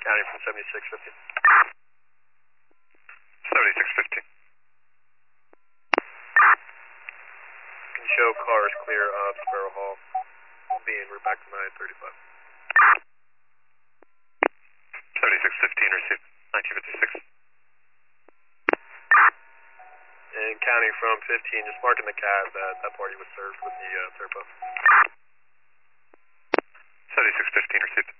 County from 7650. 7650. Can show cars clear of Sparrow Hall. We'll be en route back to 935. 7615 received. 1956. And County from 15, just marking the cab that that party was served with the Serpo. 7615 received.